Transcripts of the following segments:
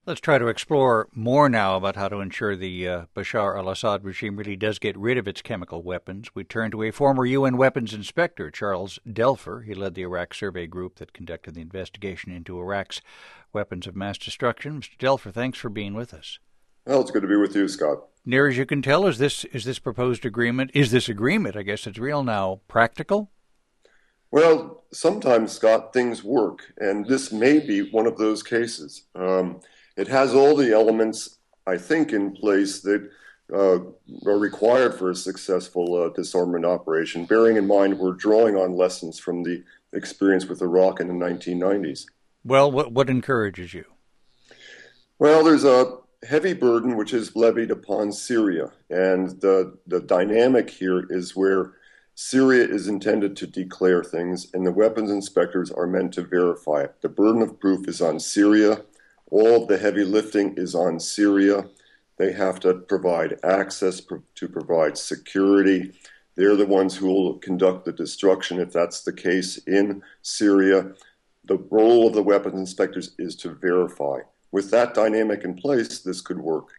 Let's try to explore more now about how to ensure the Bashar al-Assad regime really does get rid of its chemical weapons. We turn to a former UN weapons inspector, Charles Delfer. He led the Iraq survey group that conducted the investigation into Iraq's weapons of mass destruction. Mr. Delfer, thanks for being with us. Well, it's good to be with you, Scott. Near as you can tell, is this proposed agreement, is this agreement, I guess it's real now, practical? Well, sometimes, Scott, things work, and this may be one of those cases. It has all the elements, I think, in place that are required for a successful disarmament operation, bearing in mind we're drawing on lessons from the experience with Iraq in the 1990s. Well, what encourages you? Well, there's a heavy burden which is levied upon Syria, and the dynamic here is where Syria is intended to declare things, and the weapons inspectors are meant to verify it. The burden of proof is on Syria. All of the heavy lifting is on Syria. They have to provide access to provide security. They're the ones who will conduct the destruction if that's the case in Syria. The role of the weapons inspectors is to verify. With that dynamic in place, this could work.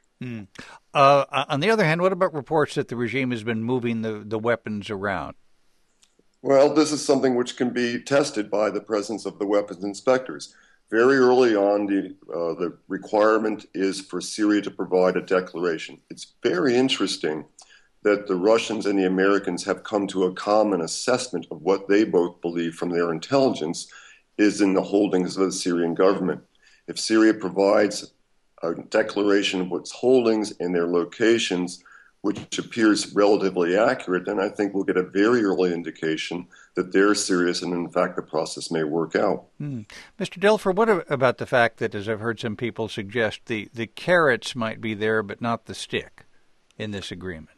On the other hand, what about reports that the regime has been moving the weapons around? Well, this is something which can be tested by the presence of the weapons inspectors. Very early on, the requirement is for Syria to provide a declaration. It's very interesting that the Russians and the Americans have come to a common assessment of what they both believe from their intelligence is in the holdings of the Syrian government. If Syria provides a declaration of its holdings and their locations, which appears relatively accurate, then I think we'll get a very early indication that they're serious and, in fact, the process may work out. Mr. Delfer, what about the fact that, as I've heard some people suggest, the carrots might be there but not the stick in this agreement?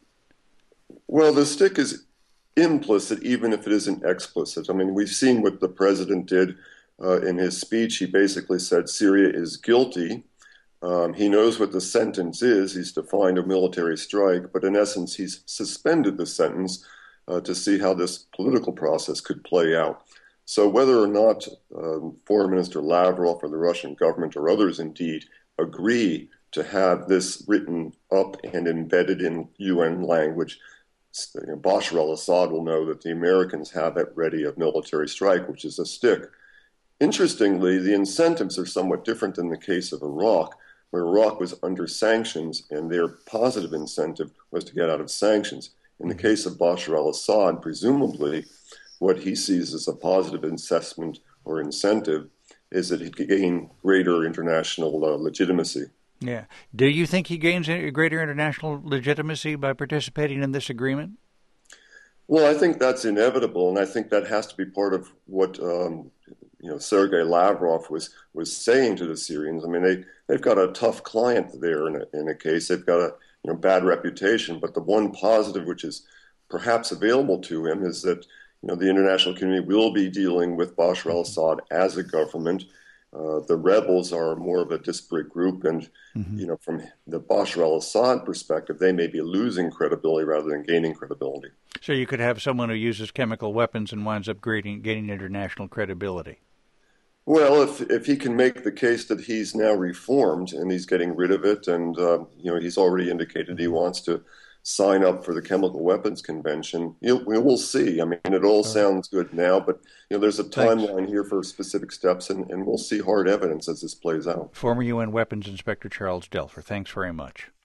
Well, the stick is implicit, even if it isn't explicit. I mean, we've seen what the president did in his speech. He basically said Syria is guilty. He knows what the sentence is. He's defined a military strike, but in essence, he's suspended the sentence to see how this political process could play out. So whether or not Foreign Minister Lavrov or the Russian government or others indeed agree to have this written up and embedded in UN language, Bashar al-Assad will know that the Americans have at ready a military strike, which is a stick. Interestingly, the incentives are somewhat different in the case of Iraq, where Iraq was under sanctions and their positive incentive was to get out of sanctions. In the case of Bashar al-Assad, presumably what he sees as a positive assessment or incentive is that he could gain greater international legitimacy. Yeah. Do you think he gains a greater international legitimacy by participating in this agreement? Well, I think that's inevitable, and I think that has to be part of what Sergei Lavrov was saying to the Syrians. I mean, they've got a tough client there in a case. They've got a bad reputation, but the one positive which is perhaps available to him is that the international community will be dealing with Bashar al-Assad as a government. The rebels are more of a disparate group, and from the Bashar al-Assad perspective, they may be losing credibility rather than gaining credibility. So you could have someone who uses chemical weapons and winds up gaining international credibility. Well, if he can make the case that he's now reformed and he's getting rid of it, and he's already indicated he wants to sign up for the Chemical Weapons Convention, we'll see. I mean, it all sounds good now, but there's a timeline here for specific steps, and we'll see hard evidence as this plays out. Former UN Weapons Inspector Charles Delfer, thanks very much.